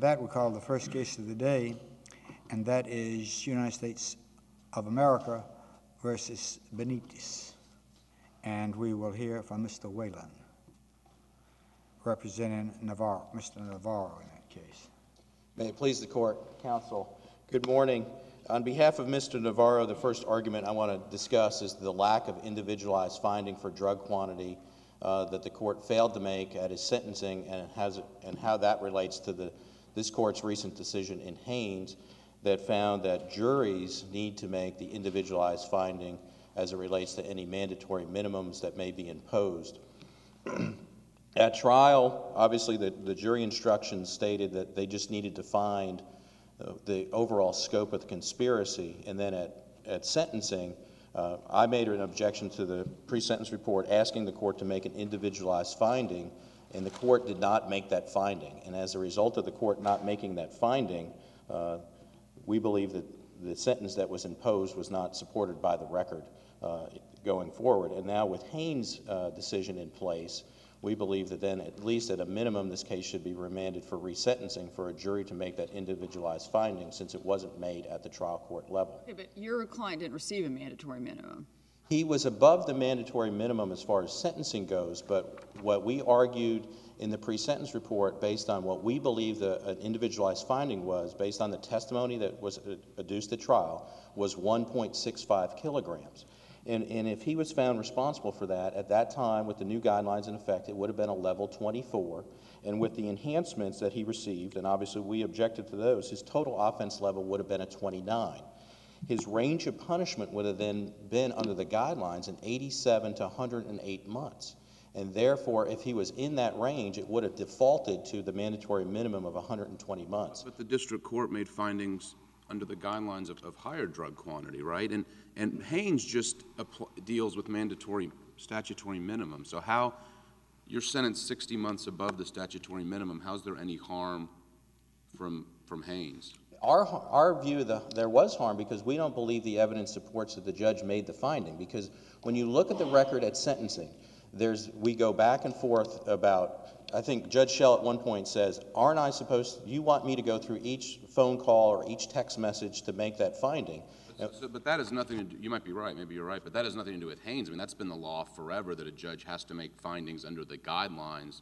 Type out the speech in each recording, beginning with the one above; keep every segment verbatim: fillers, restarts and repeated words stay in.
that, we call the first case of the day, and that is United States of America versus Benitez. And we will hear from Mister Whalen, representing Navarro, Mister Navarro in that case. May it please the court, counsel. Good morning. On behalf of Mister Navarro, the first argument I want to discuss is the lack of individualized finding for drug quantity uh, that the court failed to make at his sentencing, and, has, and how that relates to the, this court's recent decision in Haynes that found that juries need to make the individualized finding as it relates to any mandatory minimums that may be imposed. At trial, obviously the, the jury instructions stated that they just needed to find uh, the overall scope of the conspiracy, and then at, at sentencing, uh, I made an objection to the pre-sentence report asking the court to make an individualized finding, and the court did not make that finding. And as a result of the court not making that finding, uh, we believe that the sentence that was imposed was not supported by the record uh, going forward. And now with Haynes' uh, decision in place, we believe that then, at least at a minimum, this case should be remanded for resentencing for a jury to make that individualized finding, since it wasn't made at the trial court level. Okay, but your client didn't receive a mandatory minimum. He was above the mandatory minimum as far as sentencing goes, but what we argued in the pre-sentence report, based on what we believe the, an individualized finding was, based on the testimony that was adduced at trial, was one point six five kilograms. And, and if he was found responsible for that, at that time, with the new guidelines in effect, it would have been a level twenty-four. And with the enhancements that he received, and obviously we objected to those, his total offense level would have been a twenty-nine. His range of punishment would have then been, under the guidelines, an eighty-seven to one hundred eight months. And therefore, if he was in that range, it would have defaulted to the mandatory minimum of one hundred twenty months. But the district court made findings under the guidelines of, of higher drug quantity, right? And, and Haynes just deals with mandatory statutory minimum. So how, you're sentenced sixty months above the statutory minimum, how's there any harm from, from Haynes? Our, our view, the, there was harm because we don't believe the evidence supports that the judge made the finding. Because when you look at the record at sentencing, there's, we go back and forth about, I think Judge Schell at one point says, aren't I supposed, you want me to go through each phone call or each text message to make that finding? But, so, but that has nothing to do, you might be right, maybe you're right, but that has nothing to do with Haynes. I mean, that's been the law forever, that a judge has to make findings under the guidelines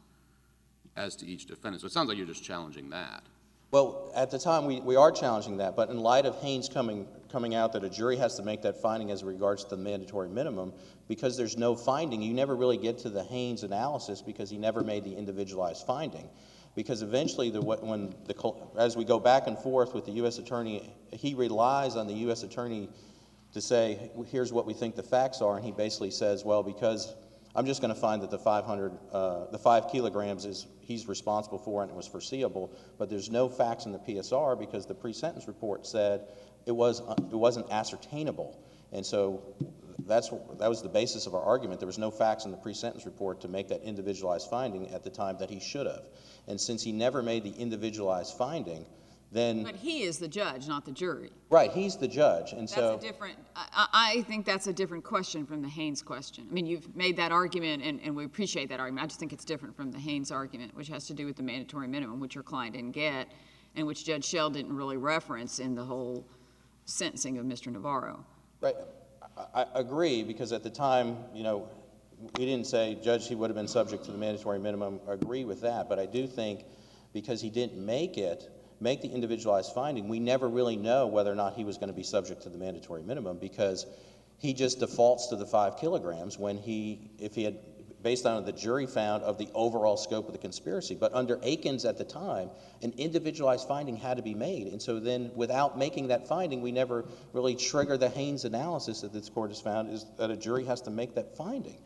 as to each defendant. So it sounds like you're just challenging that. Well, at the time, we, we are challenging that, but in light of Haynes coming, coming out that a jury has to make that finding as regards to the mandatory minimum, because there's no finding, you never really get to the Haynes analysis because he never made the individualized finding. Because eventually, the, when the, as we go back and forth with the U S attorney, he relies on the U S attorney to say, here's what we think the facts are, and he basically says, well, because I'm just going to find that the five hundred, uh, the five kilograms is he's responsible for and it was foreseeable, but there's no facts in the P S R because the pre-sentence report said it was uh, it wasn't ascertainable, and so that's that was the basis of our argument. There was no facts in the pre-sentence report to make that individualized finding at the time that he should have, and since he never made the individualized finding, then But he is the judge, not the jury. Right, he's the judge, and That's so a different. I, I think that's a different question from the Haynes question. I mean, you've made that argument, and, and we appreciate that argument. I just think it's different from the Haynes argument, which has to do with the mandatory minimum, which your client didn't get, and which Judge Schell didn't really reference in the whole sentencing of Mister Navarro. Right, I, I agree, because at the time, you know, we didn't say, Judge, he would have been subject to the mandatory minimum. I agree with that, but I do think because he didn't make it, make the individualized finding, we never really know whether or not he was going to be subject to the mandatory minimum, because he just defaults to the five kilograms when he, if he had, based on what the jury found of the overall scope of the conspiracy. But under Aikens at the time, an individualized finding had to be made. And so then without making that finding, we never really trigger the Haynes analysis that this court has found, is that a jury has to make that finding.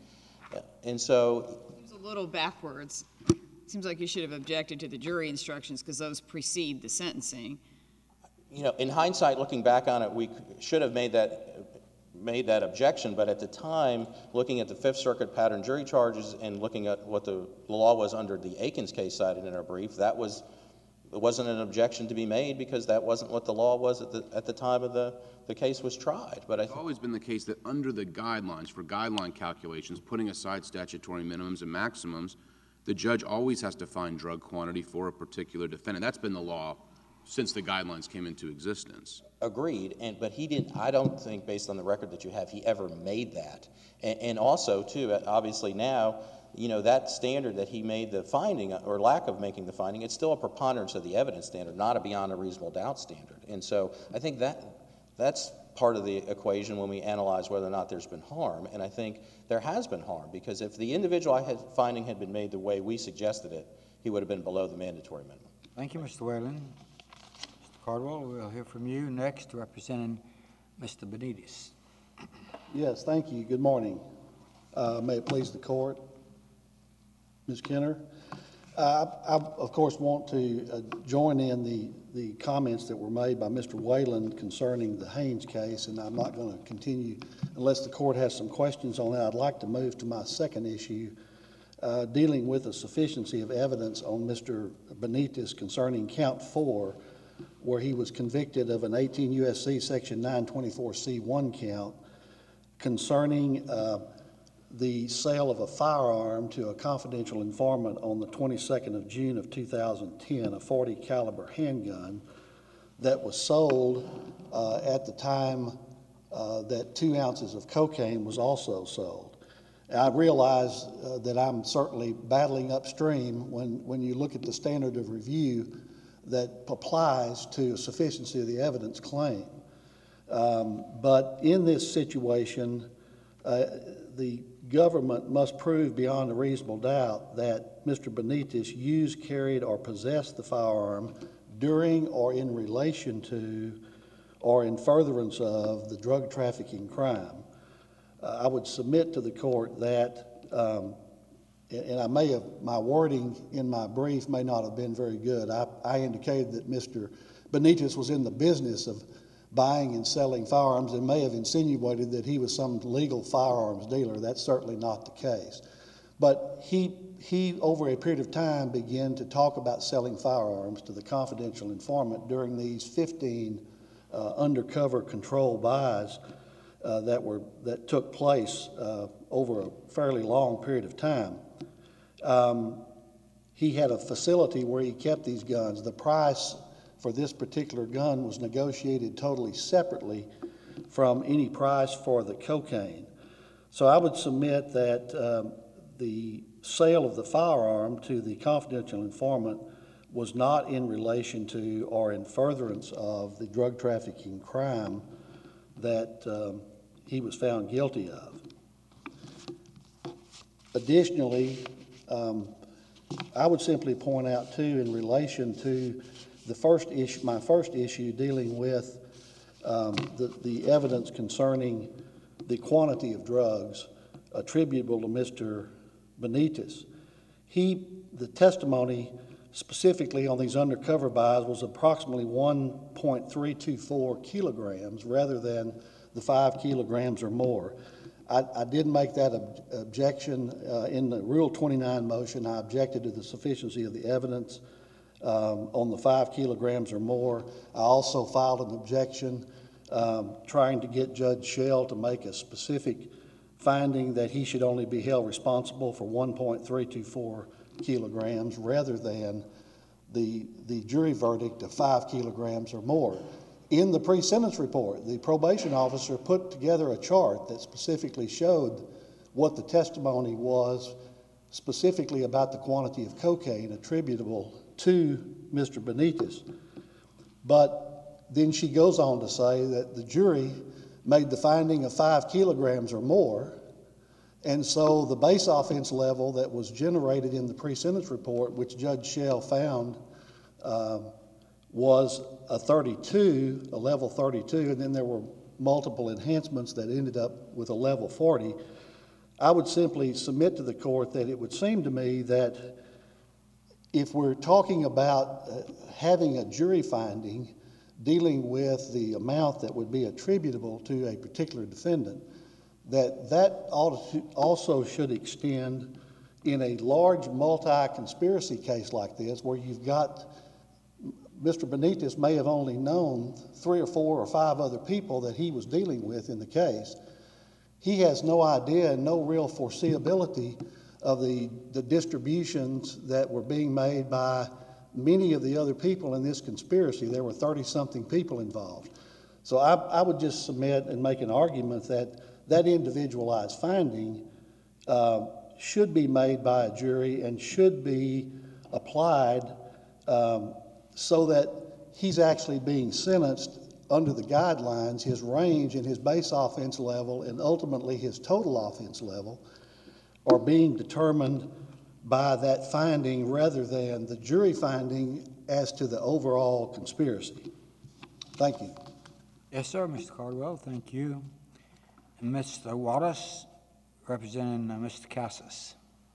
And so It's a little backwards. Seems like you should have objected to the jury instructions because those precede the sentencing. You know, in hindsight, looking back on it, we should have made that made that objection, but at the time, looking at the Fifth Circuit pattern jury charges and looking at what the law was under the Aikens case cited in our brief, that was it wasn't an objection to be made because that wasn't what the law was at the at the time of the the case was tried. But I it's always been the case that under the guidelines for guideline calculations, putting aside statutory minimums and maximums, the judge always has to find drug quantity for a particular defendant. That's been the law since the guidelines came into existence. Agreed, and but he didn't. I don't think, based on the record that you have, he ever made that. And, and also, too, obviously now, you know, that standard that he made the finding or lack of making the finding, it's still a preponderance of the evidence standard, not a beyond a reasonable doubt standard. And so, I think that that's part of the equation when we analyze whether or not there's been harm. And I think there has been harm, because if the individual finding had been made the way we suggested it, he would have been below the mandatory minimum. Thank you, Mister Whalen. Mister Cardwell, we'll hear from you next, representing Mister Benitez. Yes, thank you. Good morning. Uh, may it please the court. Miz Kenner, uh, I, I, of course, want to uh, join in the, the comments that were made by Mister Whalen concerning the Haynes case, and I'm not going to continue unless the court has some questions on that. I'd like to move to my second issue, uh, dealing with the sufficiency of evidence on Mister Benitez concerning count four, where he was convicted of an eighteen U S C section nine twenty-four C one count concerning uh, the sale of a firearm to a confidential informant on the twenty-second of June of two thousand ten, a forty caliber handgun that was sold uh, at the time uh, that two ounces of cocaine was also sold. I realize uh, that I'm certainly battling upstream when, when you look at the standard of review that applies to a sufficiency of the evidence claim. Um, but in this situation, uh, the government must prove beyond a reasonable doubt that Mister Benitez used, carried, or possessed the firearm during or in relation to or in furtherance of the drug trafficking crime. Uh, I would submit to the court that, um, and I may have, my wording in my brief may not have been very good. I, I indicated that Mister Benitez was in the business of buying and selling firearms and may have insinuated that he was some legal firearms dealer. That's certainly not the case. But he, he over a period of time, began to talk about selling firearms to the confidential informant during these fifteen uh, undercover control buys uh, that, were, that took place uh, over a fairly long period of time. Um, he had a facility where he kept these guns. The price for this particular gun was negotiated totally separately from any price for the cocaine. So I would submit that um, the sale of the firearm to the confidential informant was not in relation to or in furtherance of the drug trafficking crime that um, he was found guilty of. Additionally, um, I would simply point out too, in relation to the first issue, my first issue dealing with um, the, the evidence concerning the quantity of drugs attributable to Mister Benitez. He, the testimony specifically on these undercover buys was approximately one point three two four kilograms rather than the five kilograms or more. I, I did make that ob objection uh, in the Rule twenty-nine motion. I objected to the sufficiency of the evidence Um, on the five kilograms or more. I also filed an objection um, trying to get Judge Schell to make a specific finding that he should only be held responsible for one point three two four kilograms rather than the, the jury verdict of five kilograms or more. In the pre-sentence report, the probation officer put together a chart that specifically showed what the testimony was specifically about the quantity of cocaine attributable to Mister Benitez. But then she goes on to say that the jury made the finding of five kilograms or more, and so the base offense level that was generated in the pre-sentence report, which Judge Schell found, uh, was a thirty-two, a level thirty-two, and then there were multiple enhancements that ended up with a level forty. I would simply submit to the court that it would seem to me that if we're talking about uh, having a jury finding dealing with the amount that would be attributable to a particular defendant, that that also should extend in a large multi-conspiracy case like this, where you've got Mister Benitez may have only known three or four or five other people that he was dealing with in the case. He has no idea and no real foreseeability of the, the distributions that were being made by many of the other people in this conspiracy. There were thirty-something people involved. So I, I would just submit and make an argument that that individualized finding uh, should be made by a jury and should be applied um, so that he's actually being sentenced under the guidelines, his range and his base offense level and ultimately his total offense level are being determined by that finding rather than the jury finding as to the overall conspiracy. Thank you. Yes, sir, Mister Cardwell, thank you. And Mister Wallace, representing uh, Mister Casas.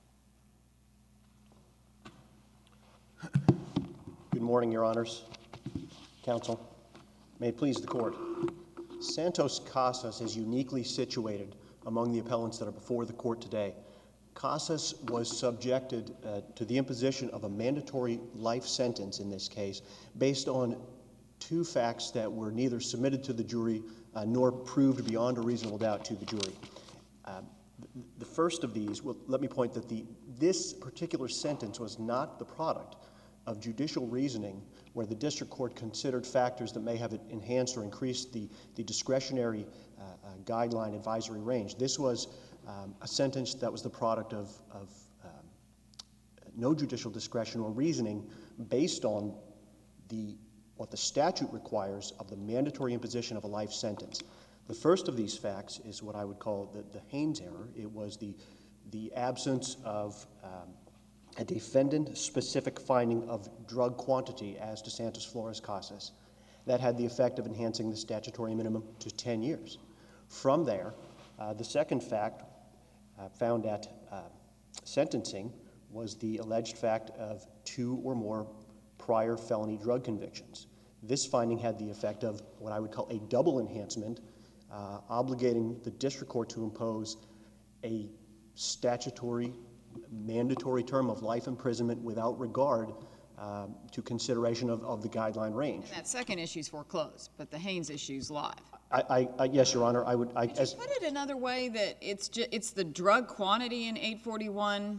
Good morning, Your Honors, Counsel. May it please the Court. Santos Casas is uniquely situated among the appellants that are before the Court today. Casas was subjected uh, to the imposition of a mandatory life sentence in this case based on two facts that were neither submitted to the jury uh, nor proved beyond a reasonable doubt to the jury. Uh, th- the first of these, well, let me point that the, this particular sentence was not the product of judicial reasoning where the district court considered factors that may have enhanced or increased the, the discretionary uh, uh, guideline advisory range. This was um, a sentence that was the product of, of um, no judicial discretion or reasoning based on the, what the statute requires of the mandatory imposition of a life sentence. The first of these facts is what I would call the, the Haynes error. It was the, the absence of um, a defendant-specific finding of drug quantity as to Santos Flores Casas. That had the effect of enhancing the statutory minimum to ten years. From there, uh, the second fact uh, found at uh, sentencing was the alleged fact of two or more prior felony drug convictions. This finding had the effect of what I would call a double enhancement, uh, obligating the district court to impose a statutory mandatory term of life imprisonment without regard uh, to consideration of, of the guideline range. And that second issue's foreclosed, but the Haynes issue's live. I, I, I yes, Your Honor, I would. I, Could as, you put it another way that it's ju- it's the drug quantity in eight forty-one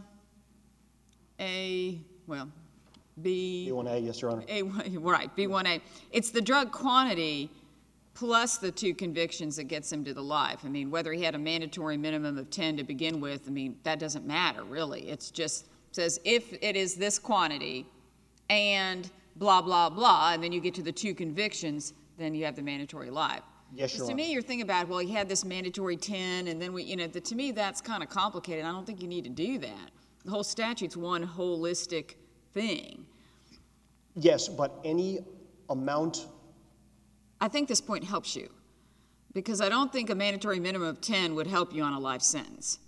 A, well, B. B one A, yes, Your Honor. A, right, B one A. It's the drug quantity plus the two convictions that gets him to the life. I mean, whether he had a mandatory minimum of ten to begin with, I mean, that doesn't matter, really. It's just says if it is this quantity and blah, blah, blah, and then you get to the two convictions, then you have the mandatory life. Yes, Your To Honor. me, you're thinking about, well, he had this mandatory ten, and then we, you know, the, to me, that's kind of complicated. I don't think you need to do that. The whole statute's one holistic thing. Yes, but any amount. I think this point helps you because I don't think a mandatory minimum of ten would help you on a life sentence.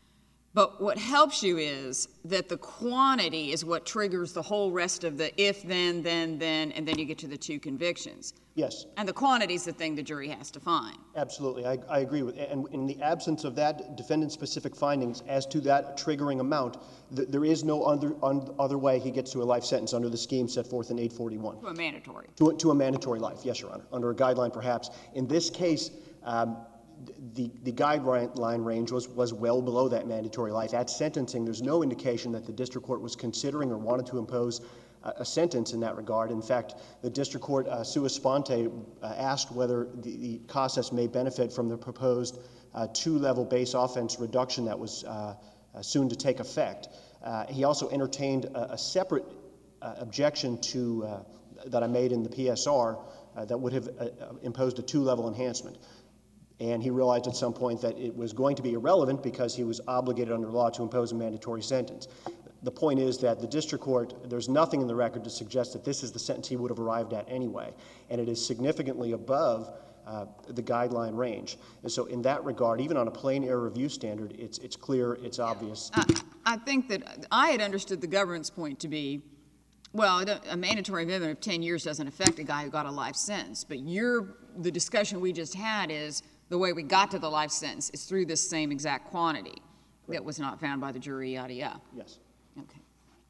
But what helps you is that the quantity is what triggers the whole rest of the if, then, then, then, and then you get to the two convictions. Yes. And the quantity is the thing the jury has to find. Absolutely, I, I agree with, and in the absence of that defendant-specific findings as to that triggering amount, th- there is no other, un, other way he gets to a life sentence under the scheme set forth in eight forty-one. To a mandatory. To a, to a mandatory life, yes, Your Honor, under a guideline perhaps. In this case, um, the, the guideline range was, was well below that mandatory life. At sentencing, there's no indication that the district court was considering or wanted to impose a, a sentence in that regard. In fact, the district court, uh, sua sponte, uh, asked whether the, the Casas may benefit from the proposed uh, two-level base offense reduction that was uh, uh, soon to take effect. Uh, he also entertained a, a separate uh, objection to uh, that I made in the P S R uh, that would have uh, imposed a two-level enhancement. And he realized at some point that it was going to be irrelevant because he was obligated under law to impose a mandatory sentence. The point is that the district court, there's nothing in the record to suggest that this is the sentence he would have arrived at anyway. And it is significantly above uh, the guideline range. And so in that regard, even on a plain error review standard, it's, it's clear, it's obvious. I, I think that I had understood the government's point to be, well, a mandatory minimum of ten years doesn't affect a guy who got a life sentence. But your, the discussion we just had is the way we got to the life sentence is through this same exact quantity that was not found by the jury, yada, yada. Yes. Okay.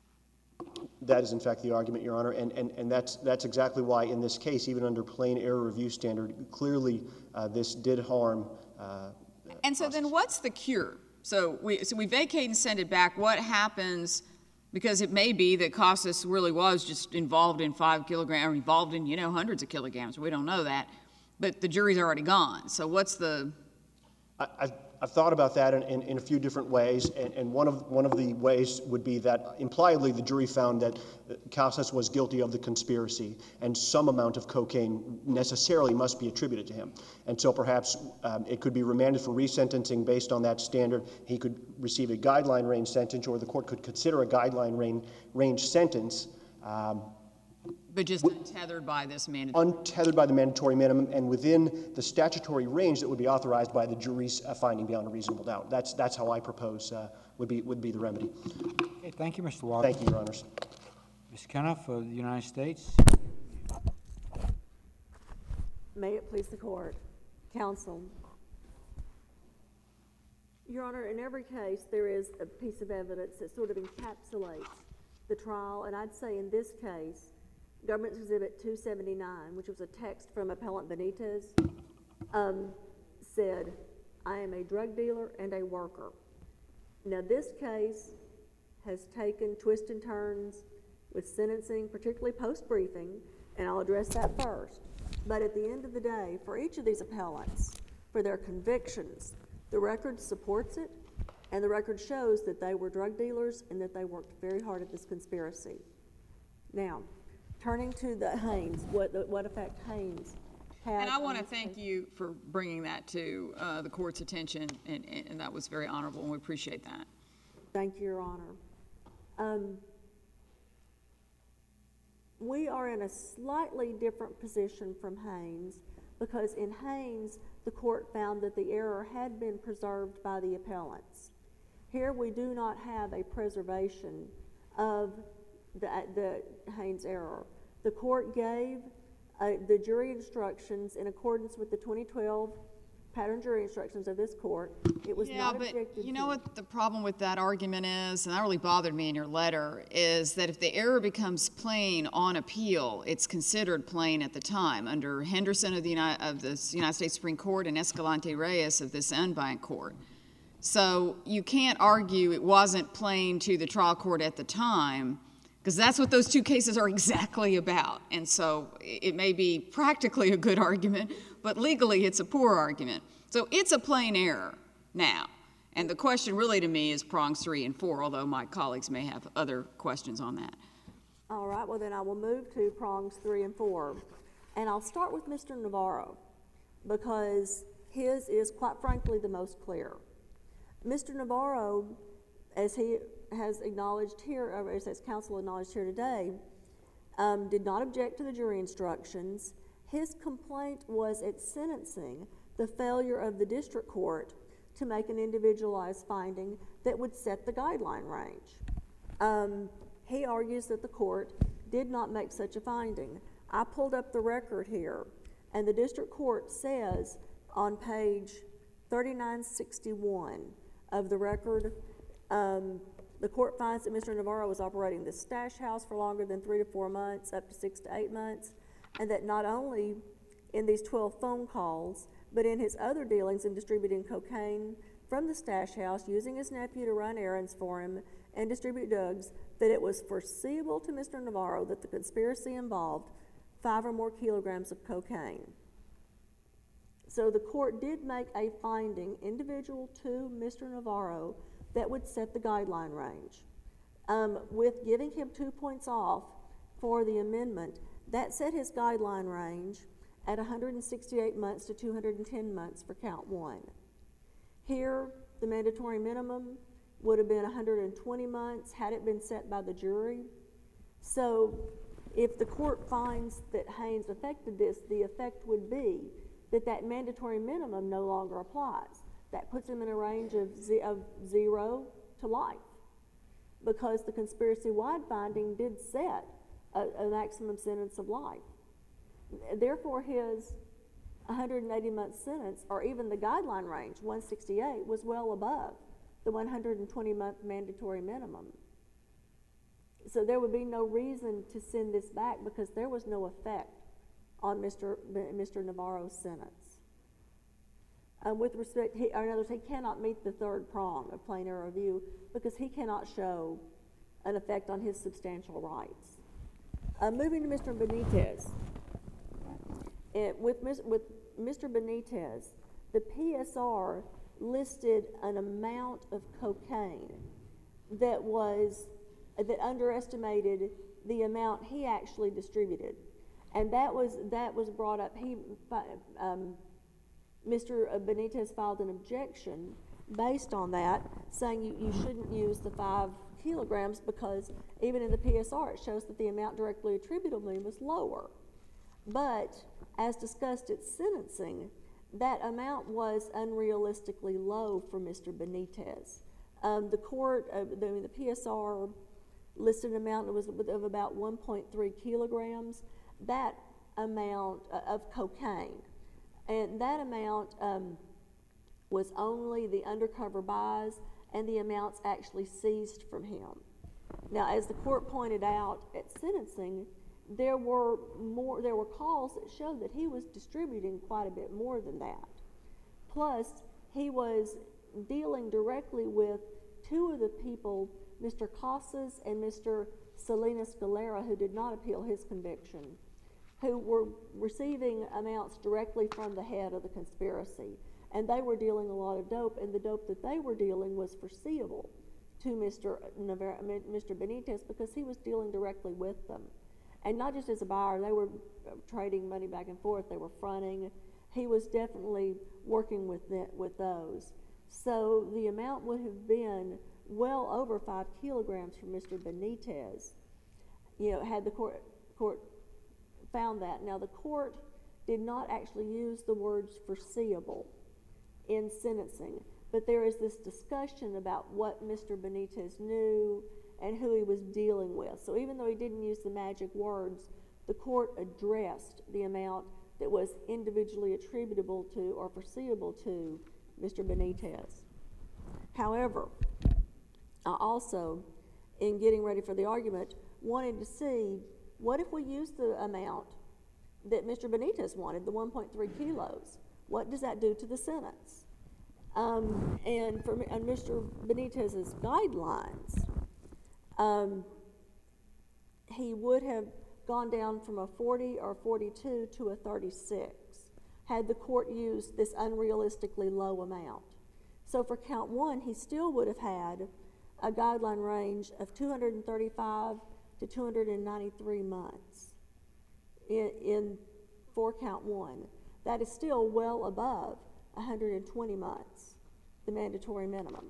That is, in fact, the argument, Your Honor, and, and, and that's, that's exactly why, in this case, even under plain error review standard, clearly uh, this did harm. Uh, And so then what's the cure? So we, so we vacate and send it back. What happens, because it may be that Casas really was just involved in five kilograms, or involved in, you know, hundreds of kilograms. We don't know that. But the jury's already gone. So what's the... I, I've, I've thought about that in, in, in a few different ways, and, and one of one of the ways would be that impliedly the jury found that Casas was guilty of the conspiracy, and some amount of cocaine necessarily must be attributed to him. And so perhaps um, it could be remanded for resentencing based on that standard. He could receive a guideline range sentence, or the court could consider a guideline range, range sentence. Um, But just untethered by this mandatory... untethered by the mandatory minimum and within the statutory range that would be authorized by the jury's uh, finding beyond a reasonable doubt. That's, that's how I propose uh, would be, would be the remedy. Okay, thank you, Mister Walker. Thank you, Your Honors. Miz Kenner for the United States. May it please the court. Counsel. Your Honor, in every case, there is a piece of evidence that sort of encapsulates the trial, and I'd say in this case, Government's Exhibit two seventy-nine, which was a text from Appellant Benitez, um, said, I am a drug dealer and a worker. Now, this case has taken twists and turns with sentencing, particularly post-briefing, and I'll address that first. But at the end of the day, for each of these appellants, for their convictions, the record supports it, and the record shows that they were drug dealers and that they worked very hard at this conspiracy. Now, turning to the Haynes, what, what effect Haynes had. And I want to on thank case. you for bringing that to uh, the court's attention, and, and that was very honorable, and we appreciate that. Thank you, Your Honor. Um, we are in a slightly different position from Haynes, because in Haynes, the court found that the error had been preserved by the appellants. Here we do not have a preservation of the, the Haynes error. The court gave uh, the jury instructions in accordance with the twenty twelve pattern jury instructions of this court. It was Yeah, not but objected you know to. what the problem with that argument is, and that really bothered me in your letter, is that if the error becomes plain on appeal, it's considered plain at the time under Henderson of the United, of the United States Supreme Court and Escalante Reyes of this en banc court. So you can't argue it wasn't plain to the trial court at the time, because that's what those two cases are exactly about. And so it may be practically a good argument, but legally it's a poor argument. So it's a plain error now. And the question really to me is prongs three and four, although my colleagues may have other questions on that. All right, well then I will move to prongs three and four. And I'll start with Mister Navarro, because his is quite frankly the most clear. Mister Navarro, as he has acknowledged here, or as his counsel acknowledged here today, um, did not object to the jury instructions. His complaint was at sentencing the failure of the district court to make an individualized finding that would set the guideline range. Um, he argues that the court did not make such a finding. I pulled up the record here, and the district court says on page thirty-nine sixty-one of the record, um, the court finds that Mister Navarro was operating the stash house for longer than three to four months, up to six to eight months, and that not only in these twelve phone calls, but in his other dealings in distributing cocaine from the stash house, using his nephew to run errands for him and distribute drugs, that it was foreseeable to Mister Navarro that the conspiracy involved five or more kilograms of cocaine. So the court did make a finding individual to Mister Navarro that would set the guideline range. Um, with giving him two points off for the amendment, that set his guideline range at one hundred sixty-eight months to two hundred ten months for count one. Here, the mandatory minimum would have been one hundred twenty months had it been set by the jury. So if the court finds that Haynes affected this, the effect would be that that mandatory minimum no longer applies. That puts him in a range of, ze of zero to life, because the conspiracy-wide finding did set a, a maximum sentence of life. Therefore, his one hundred eighty month sentence, or even the guideline range, one sixty-eight, was well above the one hundred twenty month mandatory minimum. So there would be no reason to send this back, because there was no effect on Mister Mister Navarro's sentence. Um, with respect, he, or in other words, he cannot meet the third prong of plain error review because he cannot show an effect on his substantial rights. Uh, moving to Mister Benitez. It, with, with Mister Benitez, the P S R listed an amount of cocaine that was, that underestimated the amount he actually distributed. And that was, that was brought up, he, um, Mister Benitez filed an objection based on that, saying you, you shouldn't use the five kilograms because even in the P S R it shows that the amount directly attributable to him was lower. But as discussed at sentencing, that amount was unrealistically low for Mister Benitez. Um, the court, uh, the, the P S R listed an amount that was of about one point three kilograms. That amount uh, of cocaine, and that amount um, was only the undercover buys and the amounts actually seized from him. Now, as the court pointed out at sentencing, there were more, there were calls that showed that he was distributing quite a bit more than that. Plus, he was dealing directly with two of the people, Mister Casas and Mister Salinas Galera, who did not appeal his conviction, who were receiving amounts directly from the head of the conspiracy. And they were dealing a lot of dope, and the dope that they were dealing was foreseeable to Mister Navarro, Mister Benitez because he was dealing directly with them. And not just as a buyer, they were trading money back and forth, they were fronting. He was definitely working with, the, with those. So the amount would have been well over five kilograms for Mister Benitez, you know, had the court, court found that. Now, the court did not actually use the words foreseeable in sentencing, but there is this discussion about what Mister Benitez knew and who he was dealing with. So even though he didn't use the magic words, the court addressed the amount that was individually attributable to or foreseeable to Mister Benitez. However, I also, in getting ready for the argument, wanted to see what if we use the amount that Mister Benitez wanted, the one point three kilos? What does that do to the sentence? Um, and for and Mister Benitez's guidelines, um, he would have gone down from a forty or forty-two to a thirty-six had the court used this unrealistically low amount. So for count one, he still would have had a guideline range of two hundred thirty-five to two hundred ninety-three months in, in for count one. That is still well above one hundred twenty months, the mandatory minimum.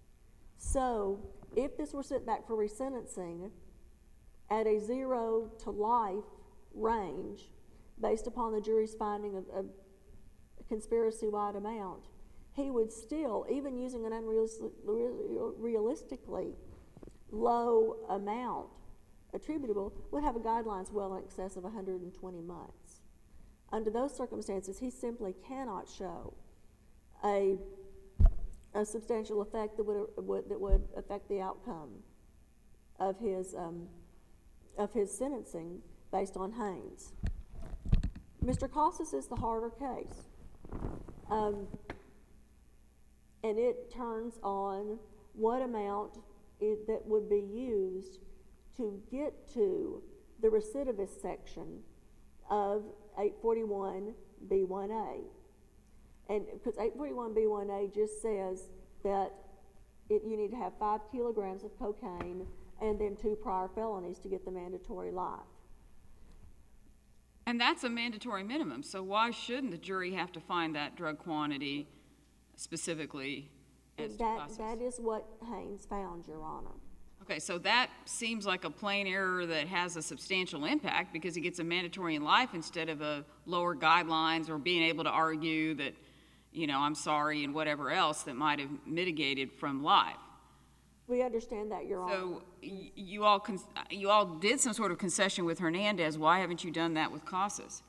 So if this were sent back for resentencing at a zero to life range based upon the jury's finding of a conspiracy-wide amount, he would still, even using an unrealistically low amount attributable, would have a guidelines well in excess of one hundred twenty months. Under those circumstances, he simply cannot show a, a substantial effect that would, would, that would affect the outcome of his, um, of his sentencing based on Haynes. Mister Casas is the harder case. Um, and it turns on what amount it, that would be used to get to the recidivist section of eight forty-one B one A. And because eight forty-one B one A just says that it, you need to have five kilograms of cocaine and then two prior felonies to get the mandatory life. And that's a mandatory minimum, so why shouldn't the jury have to find that drug quantity specifically as to That, Casas? that is what Haynes found, Your Honor. Okay, so that seems like a plain error that has a substantial impact because he gets a mandatory in life instead of a lower guidelines or being able to argue that, you know, I'm sorry and whatever else that might have mitigated from life. We understand that, Your Honor. So y- you all con- you all did some sort of concession with Hernandez. Why haven't you done that with Casas?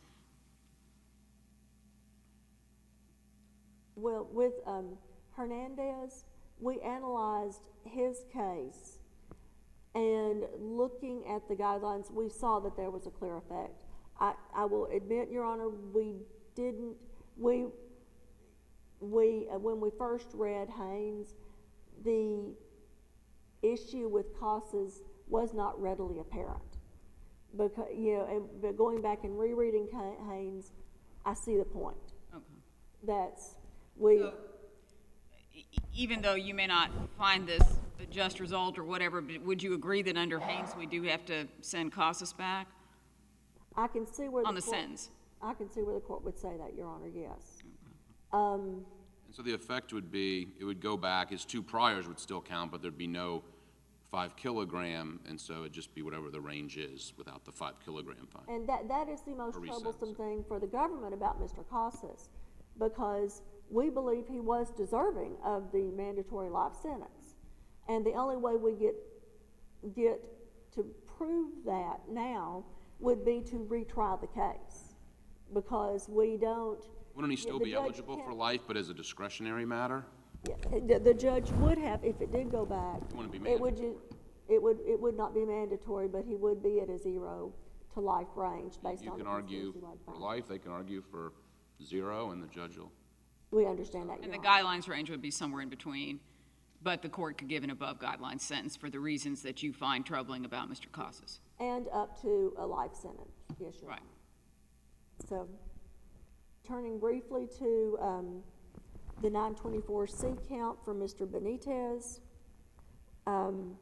Well, with um, Hernandez, we analyzed his case, and looking at the guidelines, we saw that there was a clear effect. I, I will admit, Your Honor, we didn't, we, we, uh, when we first read Haynes, the issue with Casas was not readily apparent. Because, you know, and, but going back and rereading Ca- Haynes, I see the point. Okay. That's, we, So, e- even though you may not find this a just result or whatever, but would you agree that under Haynes, we do have to send Casas back I can see where the on the court, sentence? I can see where the court would say that, Your Honor, yes. Um, And so the effect would be, it would go back, his two priors would still count, but there'd be no five kilogram, and so it'd just be whatever the range is without the five kilogram fine. And that, that is the most Or troublesome resentencing. thing for the government about Mister Casas, because we believe he was deserving of the mandatory life sentence. And the only way we get, get to prove that now would be to retry the case, because we don't. Wouldn't he yeah, still the be judge eligible for can't- life, but as a discretionary matter? Yeah, the, the judge would have, if it did go back. It wouldn't be It would, ju- it would, it would not be mandatory, but he would be at a zero to life range based You on the can argue conspiracy-wide for fine. life, they can argue for zero, and the judge will. We understand that, And Your the Honor. guidelines range would be somewhere in between, but the court could give an above guideline sentence for the reasons that you find troubling about Mister Casas. And up to a life sentence, yes, Your Right. Honor. So, turning briefly to, um, the nine twenty-four C count for Mister Benitez. Um,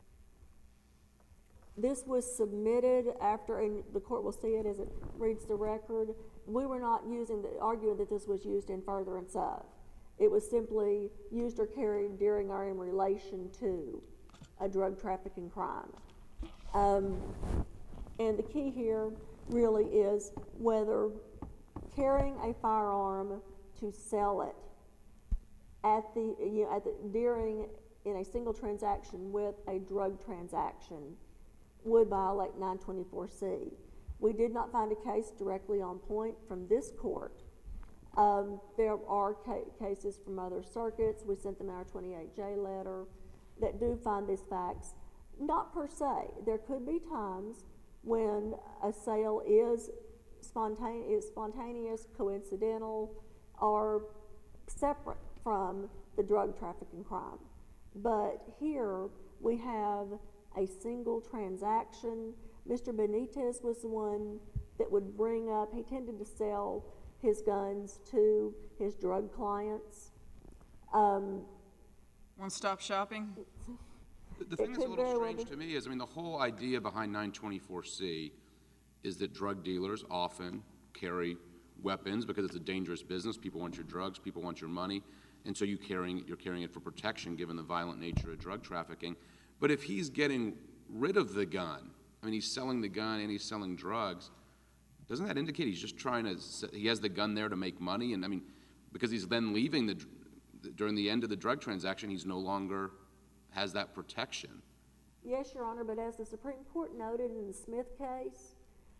This was submitted after, and the court will see it as it reads the record. We were not using, the arguing that this was used in furtherance of. It was simply used or carried during or in relation to a drug trafficking crime. Um, and the key here really is whether carrying a firearm to sell it at the, you know, at the, during, in a single transaction with a drug transaction would violate nine twenty-four C. We did not find a case directly on point from this court. Um, there are ca- cases from other circuits, we sent them our twenty-eight J letter, that do find these facts. Not per se. There could be times when a sale is spontaneous, spontaneous, coincidental, or separate from the drug trafficking crime. But here we have a single transaction. Mister Benitez was the one that would bring up, he tended to sell his guns to his drug clients. Um, One-stop shopping? The- The It thing that's a could little very well strange be. to me is, I mean, the whole idea behind nine twenty-four C is that drug dealers often carry weapons because it's a dangerous business. People want your drugs, people want your money, and so you carrying, you're carrying it for protection given the violent nature of drug trafficking. But if he's getting rid of the gun, I mean, he's selling the gun and he's selling drugs, doesn't that indicate he's just trying to, se- he has the gun there to make money? And I mean, because he's then leaving the, dr- during the end of the drug transaction, he's no longer has that protection. Yes, Your Honor, but as the Supreme Court noted in the Smith case,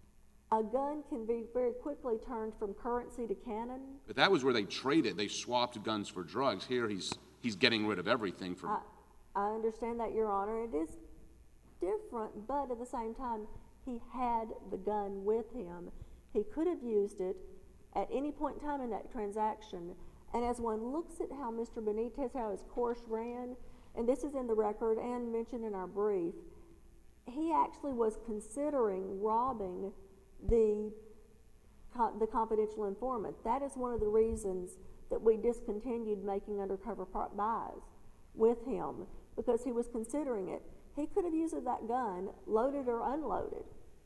a gun can be very quickly turned from currency to cannon. But that was where they traded, they swapped guns for drugs. Here he's, he's getting rid of everything for, I, I understand that, Your Honor. It is different, but at the same time, he had the gun with him. He could have used it at any point in time in that transaction. And as one looks at how Mister Benitez, how his course ran, and this is in the record and mentioned in our brief, he actually was considering robbing the, co- the confidential informant. That is one of the reasons that we discontinued making undercover par- buys with him, because he was considering it. He could have used that gun, loaded or unloaded,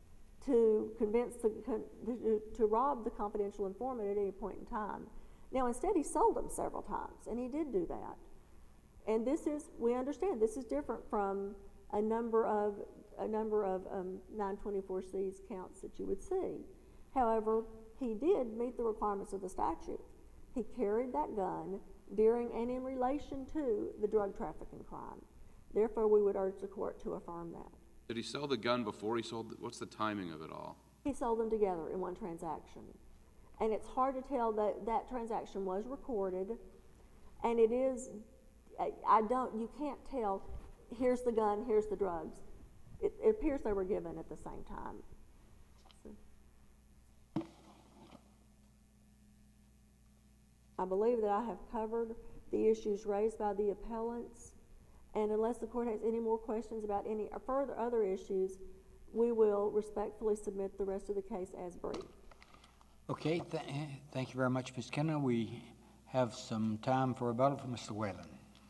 to convince the, con- to, to rob the confidential informant at any point in time. Now, instead, he sold them several times, and he did do that. And this is, we understand, this is different from a number of, a number of um, nine twenty-four C's counts that you would see. However, he did meet the requirements of the statute. He carried that gun during and in relation to the drug trafficking crime. Therefore, we would urge the court to affirm that. did he sell the gun before he sold, the- what's the timing of it all? He sold them together in one transaction. And it's hard to tell that that transaction was recorded, and it is, I, I don't, you can't tell, here's the gun, here's the drugs. It, it appears they were given at the same time. So. I believe that I have covered the issues raised by the appellants, and unless the court has any more questions about any further other issues, we will respectfully submit the rest of the case as brief. Okay, th thank you very much, Miz Kenner. We have some time for rebuttal from Mister Whalen.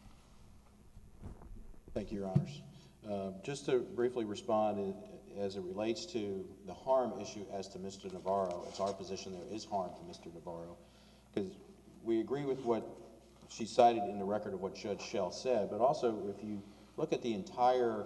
Thank you, Your Honors. Uh, just to briefly respond, uh, as it relates to the harm issue as to Mister Navarro, it's our position there is harm to Mister Navarro, because we agree with what she cited in the record of what Judge Schell said, but also if you look at the entire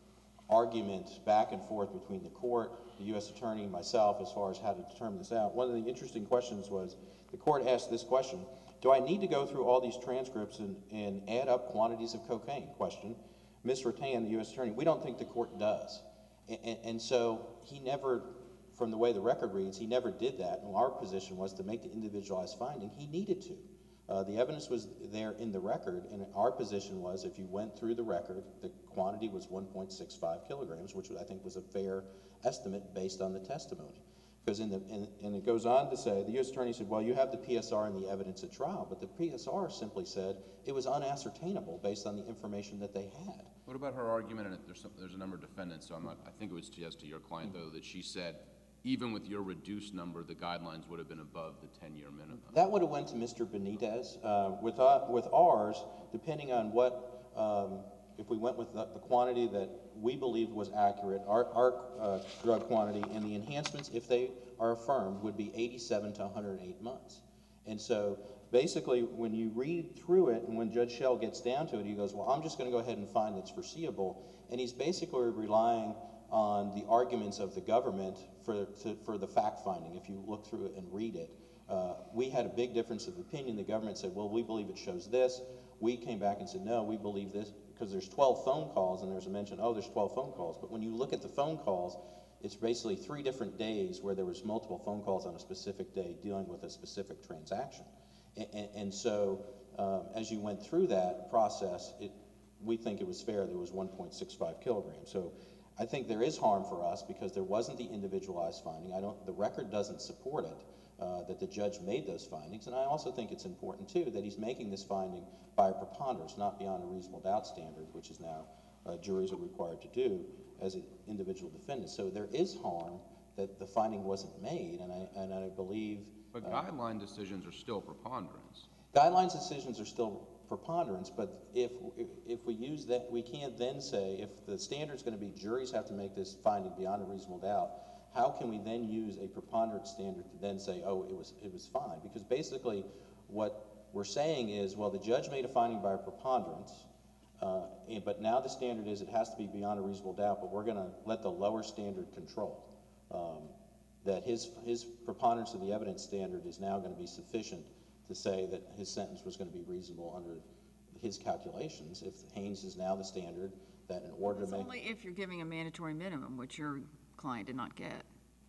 argument back and forth between the court, the U S Attorney, and myself as far as how to determine this out, one of the interesting questions was the court asked this question: do I need to go through all these transcripts and, and add up quantities of cocaine? Question. Miz Rattan, the U S Attorney, we don't think the court does. And, and, and so he never, from the way the record reads, he never did that. And our position was to make the individualized finding. He needed to. Uh, the evidence was there in the record, and our position was if you went through the record, the quantity was one point six five kilograms, which I think was a fair estimate based on the testimony. Because in the, in, and it goes on to say, the U S Attorney said, well, you have the P S R and the evidence at trial, but the P S R simply said it was unascertainable based on the information that they had. What about her argument, and there's, some, there's a number of defendants, so I'm not, I think it was just to your client, though, that she said, even with your reduced number, the guidelines would have been above the ten-year minimum. That would have went to Mister Benitez. Uh, with, uh, with ours, depending on what, um, if we went with the, the quantity that we believed was accurate, our, our uh, drug quantity and the enhancements, if they are affirmed, would be eighty-seven to one hundred eight months. And so basically, when you read through it, and when Judge Schell gets down to it, he goes, well, I'm just going to go ahead and find it's foreseeable. And he's basically relying on the arguments of the government for, to, for the fact-finding. If you look through it and read it, uh, we had a big difference of opinion. The government said, well, we believe it shows this. We came back and said, no, we believe this, because there's twelve phone calls, and there's a mention, oh, there's twelve phone calls. But when you look at the phone calls, it's basically three different days where there was multiple phone calls on a specific day dealing with a specific transaction. And, and, and so um, as you went through that process, it, we think it was fair that it was one point six five kilograms. So I think there is harm for us because there wasn't the individualized finding. I don't, the record doesn't support it, uh, that the judge made those findings. And I also think it's important, too, that he's making this finding by a preponderance, not beyond a reasonable doubt standard, which is now uh, juries are required to do as an individual defendant. So there is harm that the finding wasn't made, and I, and I believe... But uh, guideline decisions are still preponderance. Guidelines decisions are still preponderance, but if, if, if we use that, we can't then say, if the standard's going to be juries have to make this finding beyond a reasonable doubt, how can we then use a preponderance standard to then say, oh, it was, it was fine? Because basically what we're saying is, well, the judge made a finding by a preponderance, uh, and, but now the standard is it has to be beyond a reasonable doubt, but we're going to let the lower standard control. Um, that his, his preponderance of the evidence standard is now going to be sufficient to say that his sentence was going to be reasonable under his calculations if Haynes is now the standard that in order It's to make... only if you're giving a mandatory minimum, which your client did not get.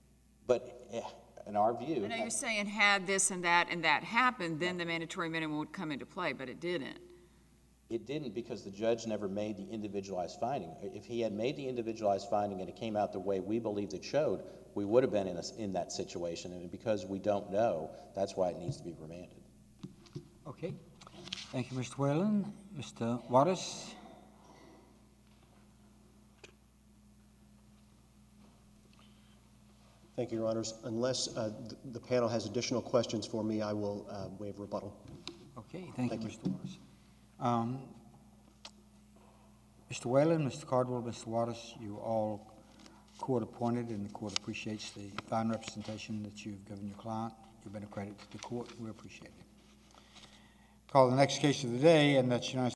But eh, in our view... I know you're saying had this and that and that happened, then the mandatory minimum would come into play, but it didn't. It didn't because the judge never made the individualized finding. If he had made the individualized finding and it came out the way we believed it showed, we would have been in, a, in that situation. And because we don't know, that's why it needs to be remanded. Okay. Thank you, Mister Whalen. Mister Waters? Thank you, Your Honors. Unless uh, th the panel has additional questions for me, I will uh, waive rebuttal. Okay, thank, Thank you, you. Mister Waters. Um, Mister Whalen, Mister Cardwell, Mister Waters, you all court-appointed, and the court appreciates the fine representation that you've given your client. You've been a credit to the court. We appreciate it. Call the next case of the day, and that's United